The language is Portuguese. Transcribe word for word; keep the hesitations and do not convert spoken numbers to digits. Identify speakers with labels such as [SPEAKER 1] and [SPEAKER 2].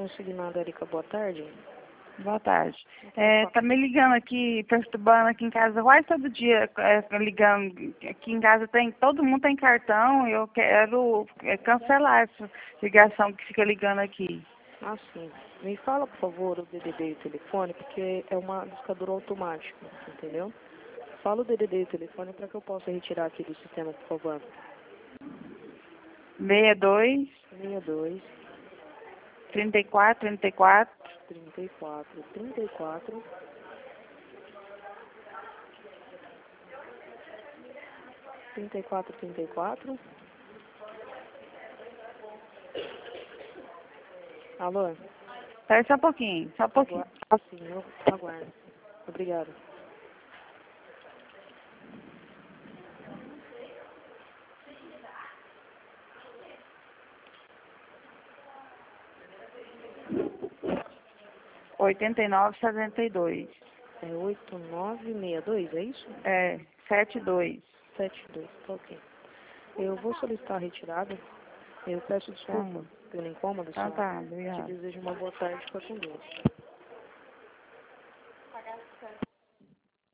[SPEAKER 1] Consignado, Erika, boa tarde.
[SPEAKER 2] Boa tarde. É, tá me ligando aqui, perturbando aqui em casa, quase todo dia é, ligando. Aqui em casa tem, todo mundo tem cartão, eu quero é, cancelar essa ligação que fica ligando aqui.
[SPEAKER 1] Ah, sim. Me fala, por favor, o D D D e o telefone, porque é uma discadora automática, entendeu? Fala o D D D e o telefone para que eu possa retirar aqui do sistema, por favor.
[SPEAKER 2] seis dois,
[SPEAKER 1] sessenta e dois,
[SPEAKER 2] trinta e quatro, trinta e quatro.
[SPEAKER 1] trinta e quatro, trinta e quatro. trinta e quatro, trinta e quatro. Alô?
[SPEAKER 2] Espera só um pouquinho, só um pouquinho.
[SPEAKER 1] Ah, sim, eu aguardo. Obrigado.
[SPEAKER 2] oitenta e nove, setenta e dois.
[SPEAKER 1] É oito nove seis dois, é isso?
[SPEAKER 2] É, setenta e dois.
[SPEAKER 1] sete dois, tá ok. Eu vou solicitar a retirada. Eu peço desculpa
[SPEAKER 2] Tá.
[SPEAKER 1] pelo incômodo,
[SPEAKER 2] Tá,
[SPEAKER 1] senhor.
[SPEAKER 2] tá,
[SPEAKER 1] Te
[SPEAKER 2] obrigado.
[SPEAKER 1] desejo uma boa tarde, fica com Deus.